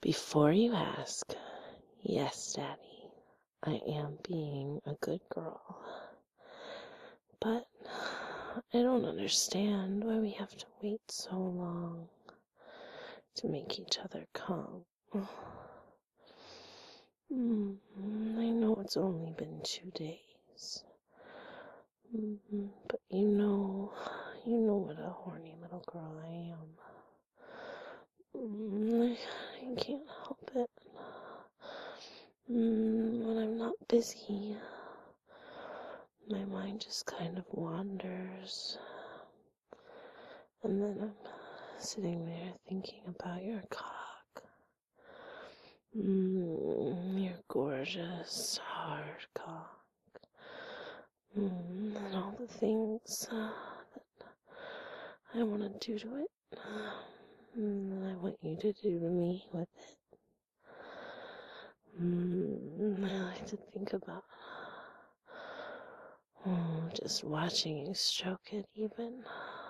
Before you ask, yes, Daddy, I am being a good girl. But I don't understand why we have to wait so long to make each other come. I know it's only been 2 days. But you know what a horny little girl I am. I can't help it. When I'm not busy, my mind just kind of wanders. And then I'm sitting there thinking about your cock. Your gorgeous, hard cock. And all the things that I want to do to it. And I want you to do to me with it. I like to think about just watching you stroke it even.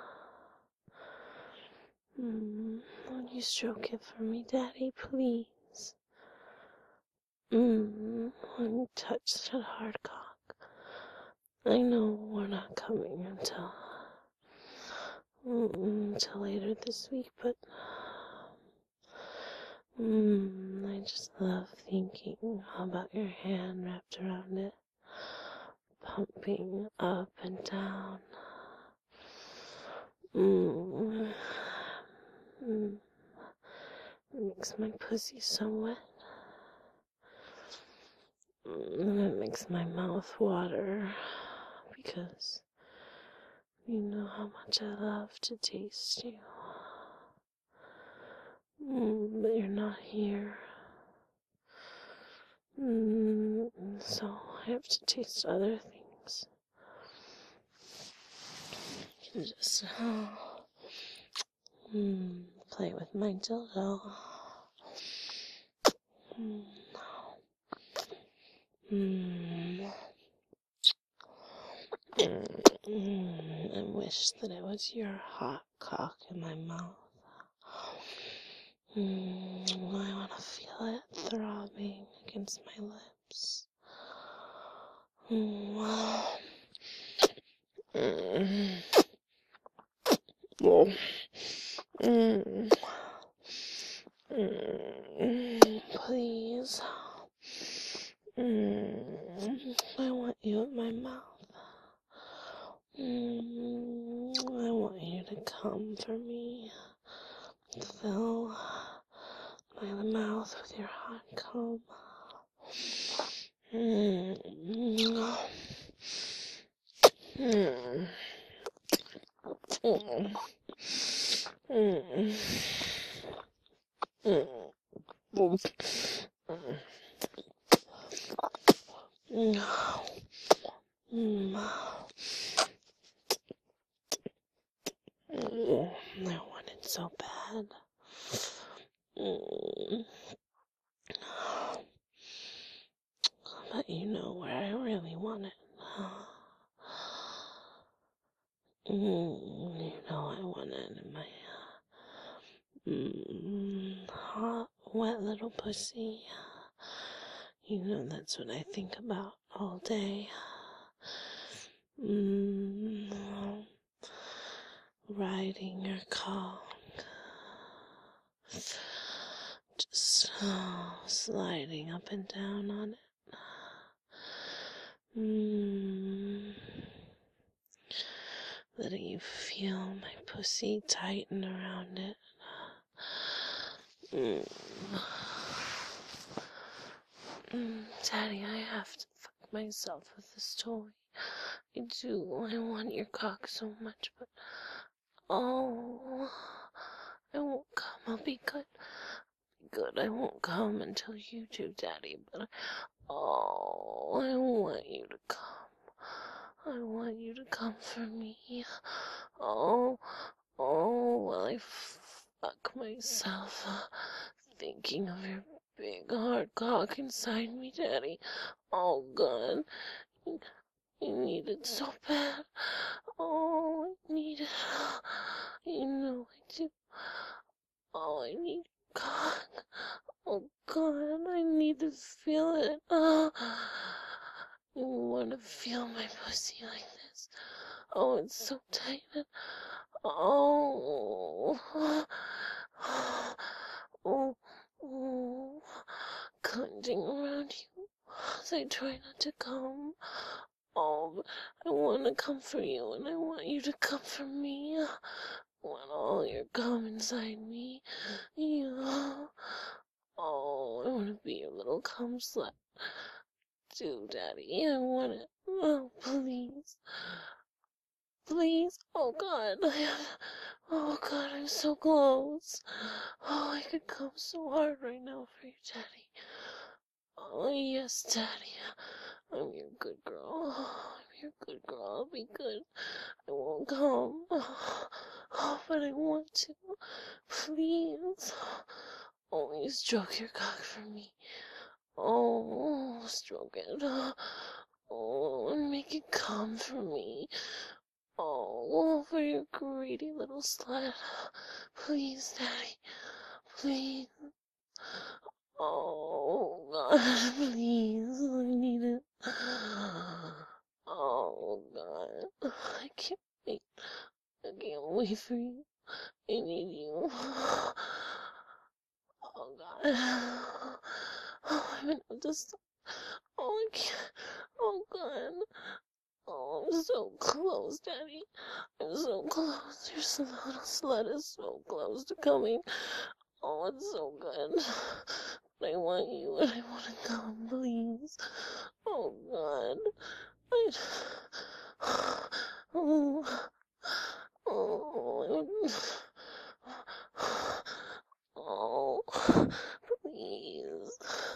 Would you stroke it for me, Daddy, please? When you touch that hard cock, I know we're not coming until later this week, but I just love thinking about your hand wrapped around it, pumping up and down. It makes my pussy so wet. And it makes my mouth water because you know how much I love to taste you. But you're not here. So I have to taste other things. I can just play with my dildo. I wish that it was your hot cock in my mouth. I want to feel it throbbing against my lips. Please. I want you in my mouth. I want you to come for me. Fill my mouth with your hot cum. I want it so bad. But you know where I really want it. You know I want it in my hot, wet little pussy. You know that's what I think about all day. Riding your cock. Just sliding up and down on it. Letting you feel my pussy tighten around it. Daddy, I have to fuck myself with this toy. I do. I want your cock so much, but I won't come. I'll be good. I won't come until you do, Daddy, but I want you to come. I want you to come for me. While I fuck myself, thinking of your big hard cock inside me, Daddy. Oh, God. I need it so bad. I need it. You know I do. I need cock. to feel it. You want to feel my pussy like this. Oh, it's so tight. Oh, oh, oh, clenching around you as I try not to come. Oh, I want to comfort you, and I want you to comfort me. I want all your cum inside me. Yeah. Oh, I want to be your little cum slut too, Daddy. I want it. Oh, please. Please. Oh, God. Oh, God, I'm so close. Oh, I could come so hard right now for you, Daddy. Oh, yes, Daddy. I'm your good girl. I'm your good girl. I'll be good. I won't come. Oh, but I want to. Please. Only stroke your cock for me. Oh, stroke it. Oh, and make it come for me. Oh, for your greedy little slut. Please, Daddy. Please. Oh, God, please. I need it. Oh, God. I can't wait. I can't wait for you. I need you. Oh, God. Oh, I'm gonna have to stop. Oh, I can't. Oh, God. Oh, I'm so close, Daddy. I'm so close. Your little slut is so close to coming. Oh, it's so good. But I want you and I want to come, please. Oh, God. Oh, oh, oh, please.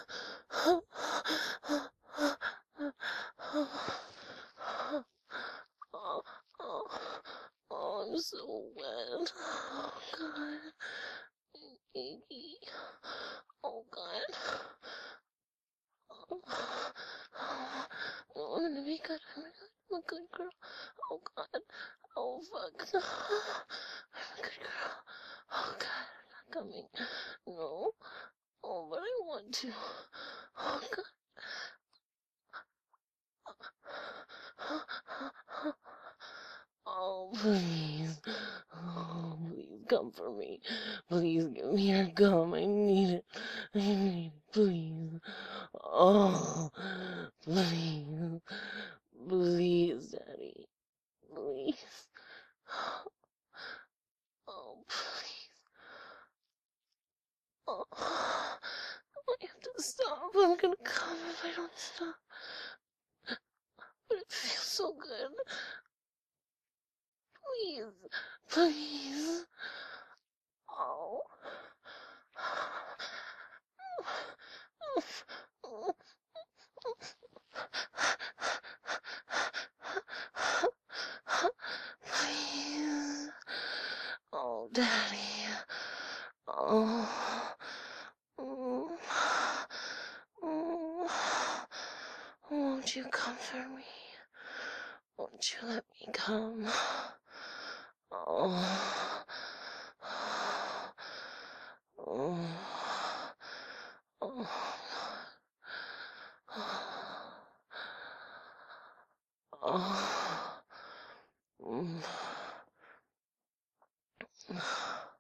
Oh, oh, I'm so wet. Oh, God. Iggy. Oh, God. Oh, I'm gonna be good. I'm a good girl. Oh, God. Oh, fuck. I'm a good girl. Oh, God. I'm not coming. No. Oh, but I want to. Oh, God. Oh, please. Oh, please come for me. Please give me your gum. I need it. I need it. Please. Oh, please. Please, Daddy. Please. Oh, please. Oh, I have to stop. I'm gonna come if I don't stop. But it feels so good. Please. Please. Oh. Please. Oh, Daddy. Oh. Mm. Mm. Won't you comfort me? Won't you let me come? Oh. Oh. Oh. Oh. Mm.